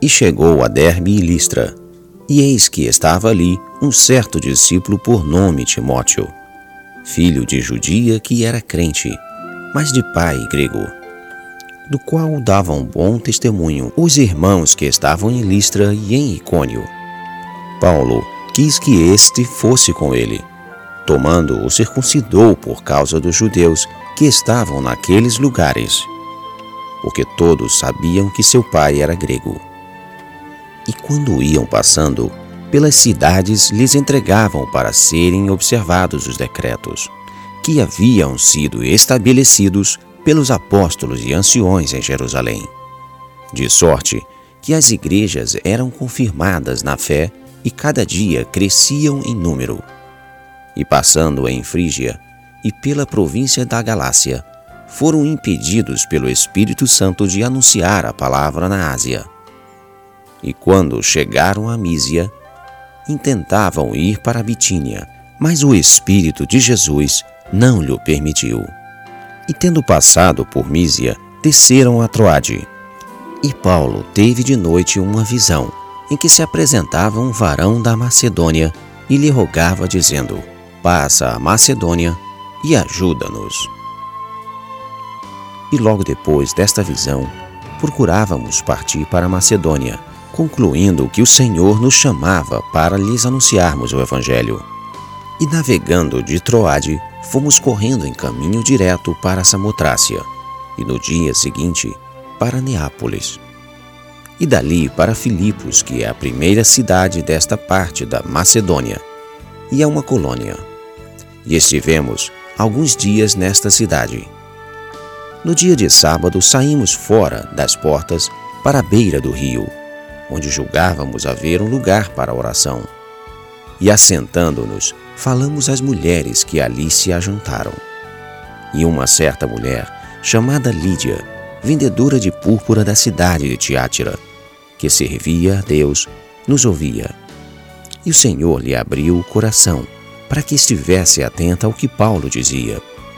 E chegou a Derbe e Listra, e eis que estava ali um certo discípulo por nome Timóteo, filho de judia que era crente, mas de pai grego, do qual davam bom testemunho os irmãos que estavam em Listra e em Icônio. Paulo quis que este fosse com ele. Tomando-o, circuncidou por causa dos judeus que estavam naqueles lugares, porque todos sabiam que seu pai era grego. E quando iam passando pelas cidades, lhes entregavam para serem observados os decretos, que haviam sido estabelecidos pelos apóstolos e anciões em Jerusalém, de sorte que as igrejas eram confirmadas na fé e cada dia cresciam em número. E passando em Frígia e pela província da Galácia, foram impedidos pelo Espírito Santo de anunciar a palavra na Ásia. E quando chegaram a Mísia, intentavam ir para a Bitínia, mas o Espírito de Jesus não lhe permitiu. E tendo passado por Mísia, desceram a Troade. E Paulo teve de noite uma visão, em que se apresentava um varão da Macedônia e lhe rogava, dizendo: passa a Macedônia e ajuda-nos. E logo depois desta visão, procurávamos partir para a Macedônia, concluindo que o Senhor nos chamava para lhes anunciarmos o Evangelho. E navegando de Troade, fomos correndo em caminho direto para Samotrácia, e no dia seguinte para Neápolis. E dali para Filipos, que é a primeira cidade desta parte da Macedônia, e é uma colônia. E estivemos alguns dias nesta cidade. No dia de sábado saímos fora das portas para a beira do rio, onde julgávamos haver um lugar para a oração. E assentando-nos, falamos às mulheres que ali se ajuntaram. E uma certa mulher, chamada Lídia, vendedora de púrpura da cidade de Tiátira, que servia a Deus, nos ouvia. E o Senhor lhe abriu o coração, para que estivesse atenta ao que Paulo dizia.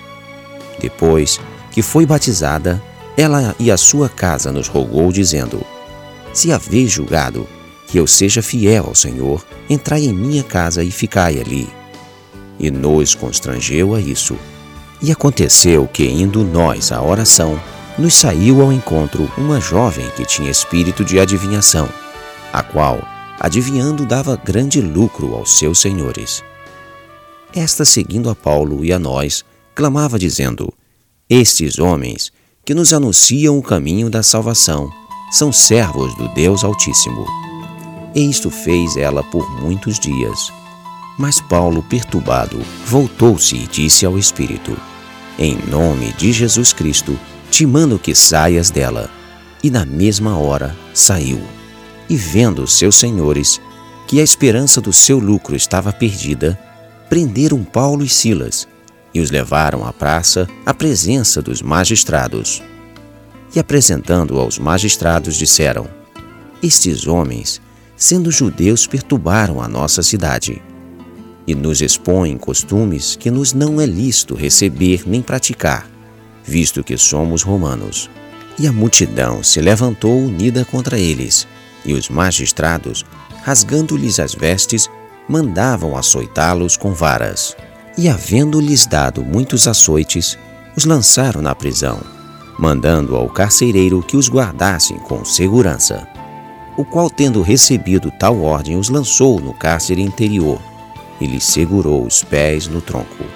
Depois que foi batizada, ela e a sua casa nos rogou, dizendo: se haveis julgado que eu seja fiel ao Senhor, entrai em minha casa e ficai ali. E nos constrangeu a isso. E aconteceu que, indo nós à oração, nos saiu ao encontro uma jovem que tinha espírito de adivinhação, a qual, adivinhando, dava grande lucro aos seus senhores. Esta, seguindo a Paulo e a nós, clamava dizendo: estes homens, que nos anunciam o caminho da salvação, são servos do Deus Altíssimo. E isto fez ela por muitos dias. Mas Paulo, perturbado, voltou-se e disse ao Espírito: em nome de Jesus Cristo, te mando que saias dela. E na mesma hora saiu. E vendo seus senhores que a esperança do seu lucro estava perdida, prenderam Paulo e Silas e os levaram à praça à presença dos magistrados. E apresentando aos magistrados, disseram: estes homens, sendo judeus, perturbaram a nossa cidade e nos expõem costumes que nos não é lícito receber nem praticar, visto que somos romanos. E a multidão se levantou unida contra eles, e os magistrados, rasgando-lhes as vestes, mandavam açoitá-los com varas. E havendo-lhes dado muitos açoites, os lançaram na prisão, mandando ao carcereiro que os guardassem com segurança, o qual, tendo recebido tal ordem, os lançou no cárcere interior e lhes segurou os pés no tronco.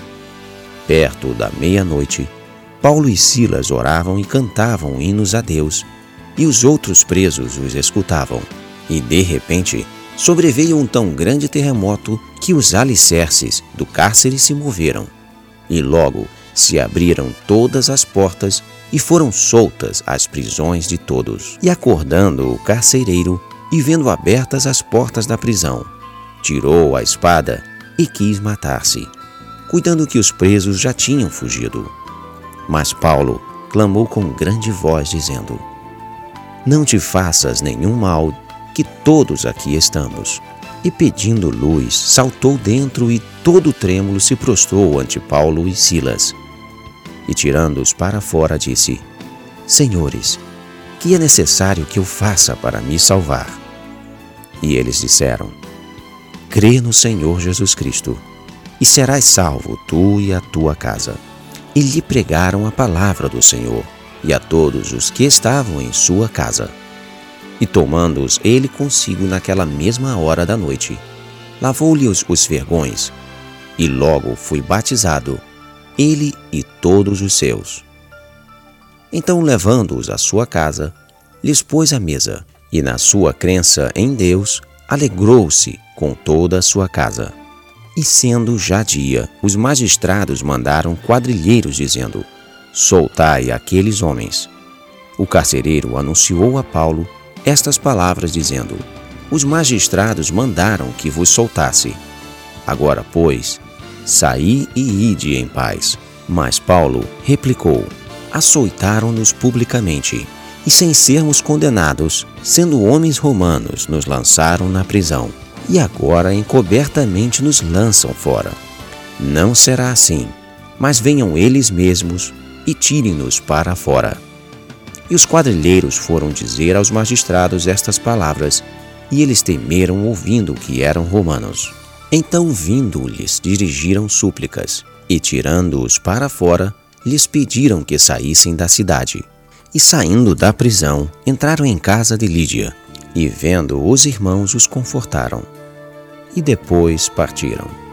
Perto da meia-noite, Paulo e Silas oravam e cantavam hinos a Deus, e os outros presos os escutavam. E de repente sobreveio um tão grande terremoto que os alicerces do cárcere se moveram, e logo se abriram todas as portas e foram soltas as prisões de todos. E acordando o carcereiro, e vendo abertas as portas da prisão, tirou a espada e quis matar-se, cuidando que os presos já tinham fugido. Mas Paulo clamou com grande voz, dizendo: não te faças nenhum mal, que todos aqui estamos. E pedindo luz, saltou dentro e todo trêmulo se prostrou ante Paulo e Silas. E tirando-os para fora, disse: senhores, que é necessário que eu faça para me salvar?" E eles disseram: "Crê no Senhor Jesus Cristo, e serás salvo tu e a tua casa." E lhe pregaram a palavra do Senhor, e a todos os que estavam em sua casa. E tomando-os ele consigo naquela mesma hora da noite, lavou-lhes os vergões, e logo foi batizado, ele e todos os seus. Então, levando-os à sua casa, lhes pôs à mesa, e na sua crença em Deus, alegrou-se com toda a sua casa. E sendo já dia, os magistrados mandaram quadrilheiros, dizendo: "Soltai aqueles homens." O carcereiro anunciou a Paulo estas palavras, dizendo: "Os magistrados mandaram que vos soltasse. Agora, pois, saí e ide em paz." Mas Paulo replicou: "Açoitaram-nos publicamente, e sem sermos condenados, sendo homens romanos, nos lançaram na prisão, e agora encobertamente nos lançam fora. Não será assim, mas venham eles mesmos e tirem-nos para fora." E os quadrilheiros foram dizer aos magistrados estas palavras, e eles temeram ouvindo que eram romanos. Então, vindo, lhes dirigiram súplicas, e tirando-os para fora, lhes pediram que saíssem da cidade. E saindo da prisão, entraram em casa de Lídia, e vendo os irmãos os confortaram. E depois partiram.